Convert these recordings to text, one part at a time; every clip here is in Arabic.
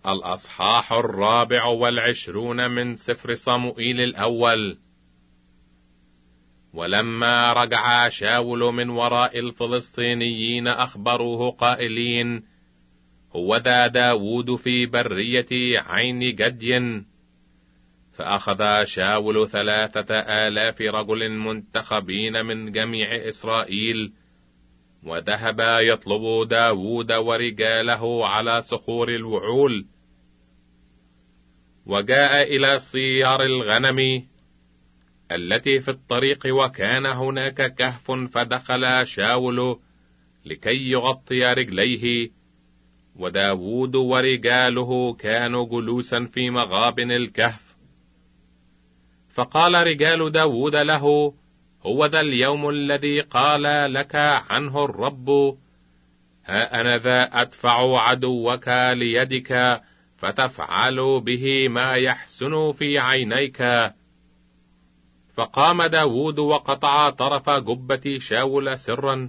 الأصحاح 24 من سفر صموئيل الأول. ولما رجع شاول من وراء الفلسطينيين أخبروه قائلين: هوذا داود في برية عين جدي. فأخذ شاول 3000 رجل منتخبين من جميع إسرائيل، وذهب يطلب داود ورجاله على صخور الوعول، وجاء إلى صيار الغنم التي في الطريق، وكان هناك كهف، فدخل شاول لكي يغطي رجليه، وداود ورجاله كانوا جلوسا في مغابن الكهف. فقال رجال داود له: هو ذا اليوم الذي قال لك عنه الرب: ها أنا ذا أدفع عدوك ليدك، فتفعل به ما يحسن في عينيك. فقام داود وقطع طرف جبة شاول سرا.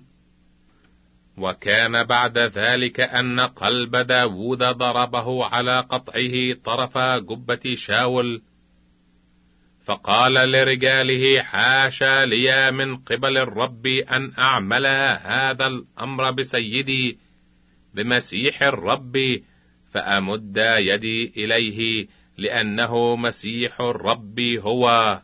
وكان بعد ذلك أن قلب داود ضربه على قطعه طرف جبة شاول. فقال لرجاله: حاشا لي من قبل الرب أن أعمل هذا الأمر بسيدي بمسيح الرب، فأمد يدي إليه، لأنه مسيح الرب هو.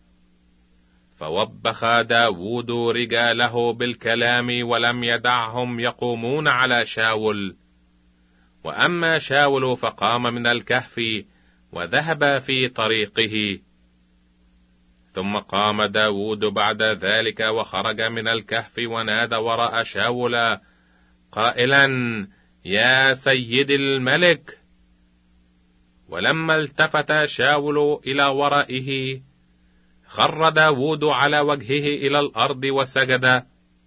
فوبخ داود رجاله بالكلام، ولم يدعهم يقومون على شاول. وأما شاول فقام من الكهف وذهب في طريقه. ثم قام داود بعد ذلك وخرج من الكهف، ونادى وراء شاول قائلا: يا سيد الملك. ولما التفت شاول إلى ورائه، خر داود على وجهه إلى الأرض وسجد.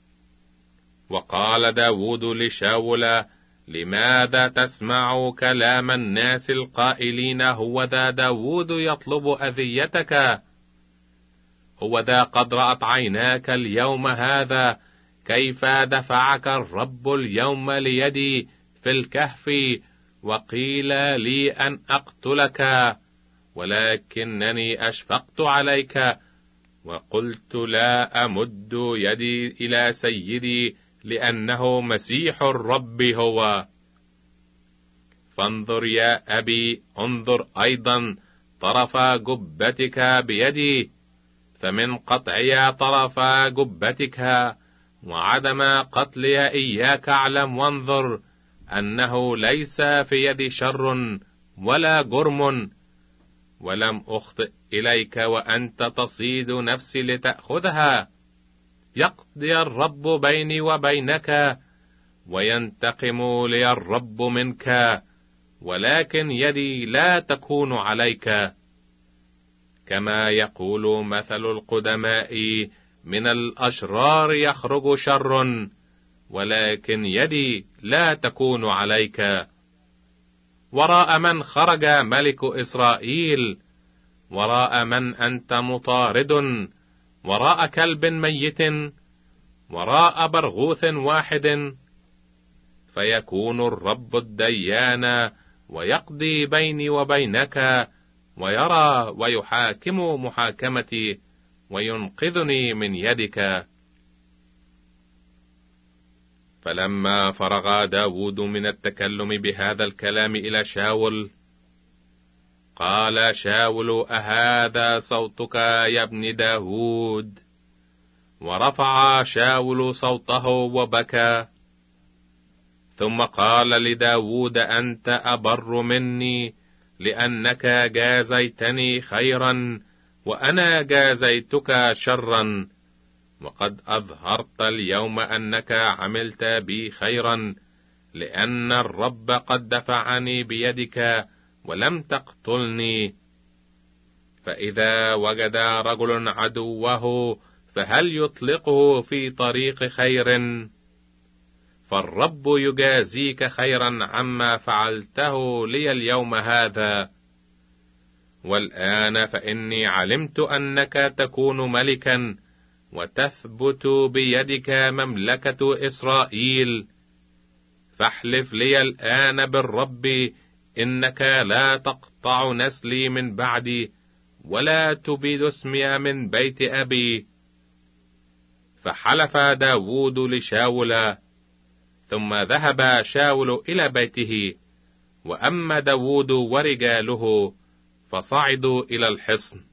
وقال داود لشاول: لماذا تسمع كلام الناس القائلين: هوذا داود يطلب أذيتك؟ هوذا قد رأت عيناك اليوم هذا كيف دفعك الرب اليوم ليدي في الكهف، وقيل لي أن أقتلك، ولكنني أشفقت عليك، وقلت لا أمد يدي إلى سيدي، لأنه مسيح الرب هو. فانظر يا أبي، انظر أيضا طرف جبتك بيدي، فمن قطعي طرف جبتك وعدم قتلي إياك أعلم، وانظر أنه ليس في يدي شر ولا جرم، ولم أخطئ إليك وأنت تصيد نفسي لتأخذها. يقضي الرب بيني وبينك، وينتقم لي الرب منك، ولكن يدي لا تكون عليك. كما يقول مثل القدماء: من الأشرار يخرج شر، ولكن يدي لا تكون عليك. وراء من خرج ملك إسرائيل؟ وراء من أنت مطارد؟ وراء كلب ميت؟ وراء برغوث واحد؟ فيكون الرب الديان، ويقضي بيني وبينك، ويرى ويحاكم محاكمتي، وينقذني من يدك. فلما فرغ داود من التكلم بهذا الكلام إلى شاول، قال شاول: أهذا صوتك يا ابن داود؟ ورفع شاول صوته وبكى. ثم قال لداود: أنت أبر مني، لأنك جازيتني خيرا، وأنا جازيتك شرا، وقد أظهرت اليوم أنك عملت بي خيرا، لأن الرب قد دفعني بيدك ولم تقتلني. فإذا وجد رجل عدوه، فهل يطلقه في طريق خير؟ فالرب يجازيك خيرا عما فعلته لي اليوم هذا. والآن فإني علمت أنك تكون ملكا، وتثبت بيدك مملكة إسرائيل. فاحلف لي الآن بالرب إنك لا تقطع نسلي من بعدي، ولا تبيد اسمي من بيت أبي. فحلف داود لشاول، ثم ذهب شاول إلى بيته، وأما داود ورجاله فصعدوا إلى الحصن.